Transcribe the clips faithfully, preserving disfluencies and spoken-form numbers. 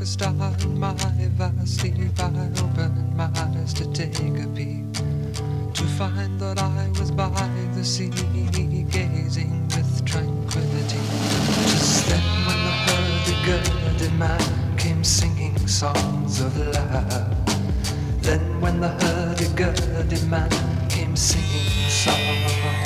a star in my vast sleep, I opened my eyes to take a peep, to find that I was by the sea, gazing with tranquility. Just then when the hurdy-gurdy man came singing songs of love, then when the hurdy-gurdy man came singing songs of love,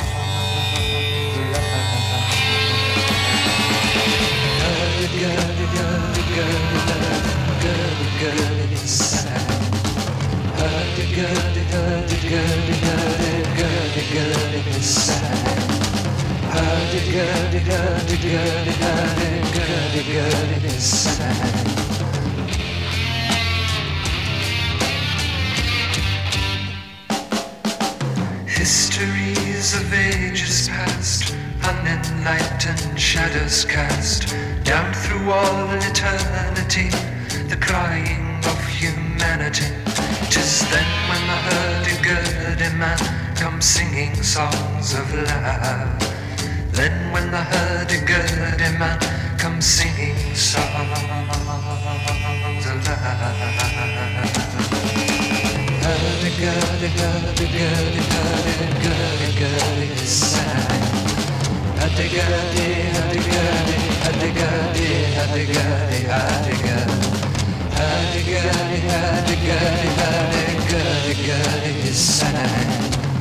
hurdy-gurdy, hurdy-gurdy, hurdy-gurdy sang. Hurdy-gurdy, hurdy-gurdy, hurdy-gurdy sang. Hurdy-gurdy, hurdy-gurdy, hurdy-gurdy sang. Histories of ages past, unenlightened shadows cast down through all eternity, the crying of humanity. 'Tis then when the hurdy-gurdy man comes singing songs of love. Then when the hurdy-gurdy man comes singing songs of love. Hurdy-gurdy, hurdy-gurdy, hurdy-gurdy, sang. Hurdy-gurdy, hurdy-gurdy, hurdy-gurdy, hurdy-gurdy, hurdy-gurdy. Hurdy-gurdy, hurdy-gurdy, hurdy-gurdy, sang.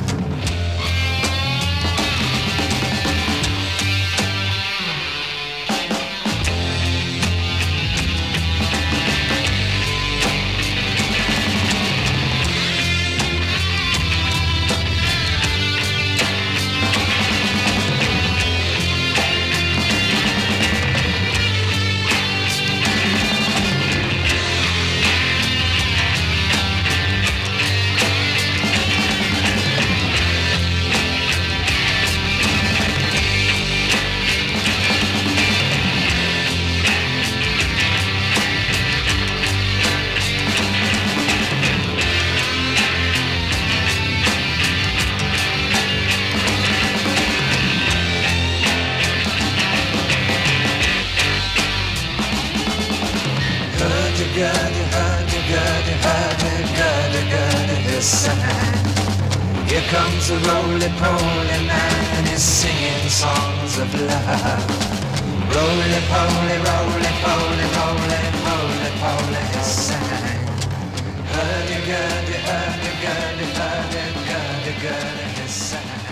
Hurdy-gurdy, hurdy-gurdy, hurdy-gurdy, sang. Here comes a roly-poly man and he's singing songs of love. Roly-poly, roly-poly, roly-poly, poly, sang. Hurdy-gurdy, hurdy-gurdy, hurdy-gurdy, hurdy-gurdy, sang.